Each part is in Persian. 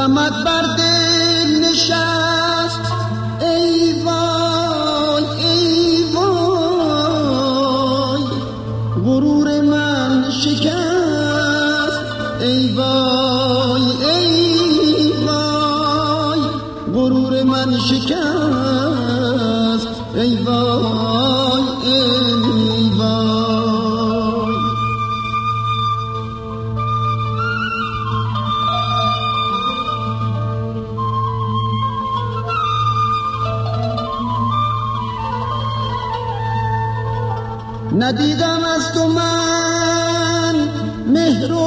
غمت بر دل نشست ای وای ای وای غرور من شکست ای وای ای وای غرور من شکست ای وای ای وای. ندیدم از تو من مهر و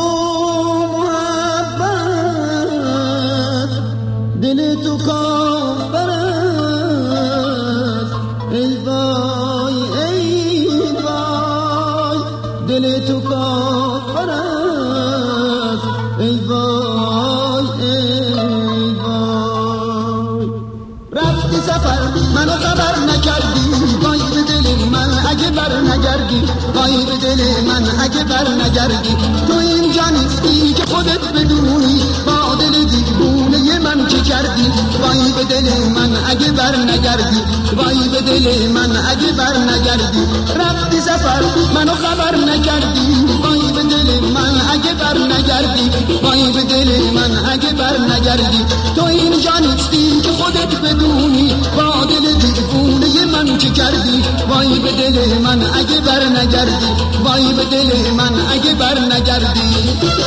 محبت دل تو کافر است ای وای ای وای دل تو کافر است ای وای ای وای. رفتی سفر منو خبر نکردی وای به دل من اگه بر نگردی وای به دل من اگه بر نگردی تو اینجا نیستی که خودت بدونی با دل دیوونه من چه کردی وای به دل من اگه بر نگردی وای به دل من اگه بر نگردی. رفتی سفر منو خبر نکردی وای به دل من اگه بر نگردی وای به دل من اگه بر نگردی تو اینجا نیستی که خودت بدونی با دل دیوونه من چه کردی وای به دل من اگه بر نگردی وای به دل من اگه بر نگردی.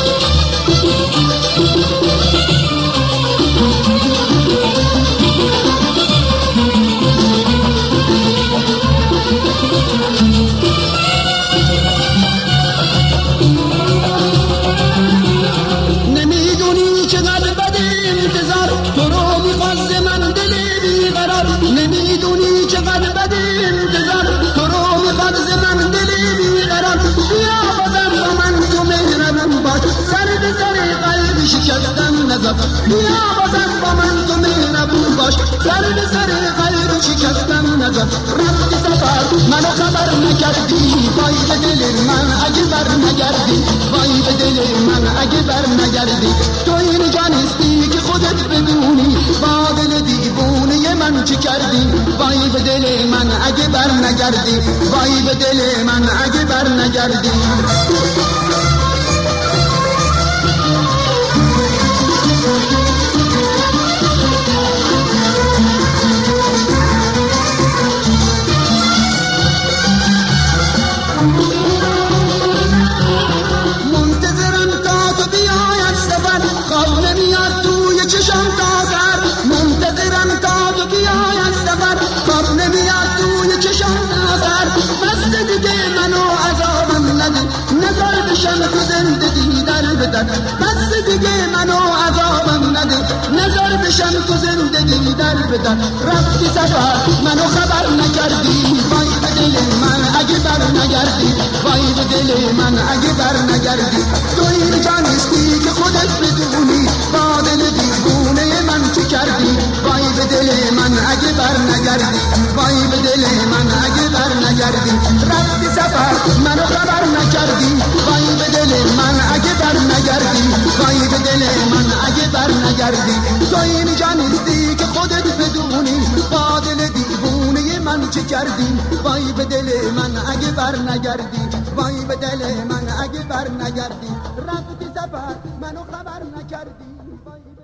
نمیدونی چقدر بد انتظار تو رو میخواست من دل بیقرار نمیدونی چقدر بد انتظار تو رو میخواست من دل بیقرار بیا بازم با من تو مهربون باش سر به سر قلب شکستن نذار بیا بازم با من تو مهربون باش سر به سر قلب شکستن نذار. رفتی سفر منو خبر نکردی وای به دل من اگه بر نگردی وای به دل من اگه بر نگردی تو اینجا نیستی که خودت بدونی با دل دیوونه من چی کردی وای به دل من اگه بر نگردی وای به دل من اگه بر نگردی. منتظرم تا تو بیای از سفر خواب نمیاد توی چشم تا سر منتظرم تا تو بیای از سفر خواب نمیاد توی چشم تا سر بس دیگه منو عذابم نده نظر بشم تو زندگی در بدر بس دیگه منو عذابم نده نظر بشم تو زندگی در بدر. رفتی سفر منو خبر نکردی وای به دل من اگه بر نگردی وای به دل من اگه بر نگردی تو اینجا نیستی که خودت بدونی با دل دیوونه من چی کردی وای به دل من اگه بر نگردی وای به دل من اگه بر نگردی. رفتی سفر منو خبر نکردی وای به دل من اگه بر نگردی وای به دل من اگه بر نگردی تو اینجا نیستی که خودت بدونی با دل دیوونه من چی کردی وای به دل من اگه بر نگردی وای به دل من اگه بر نگردی. رفتی سفر منو خبر نکردی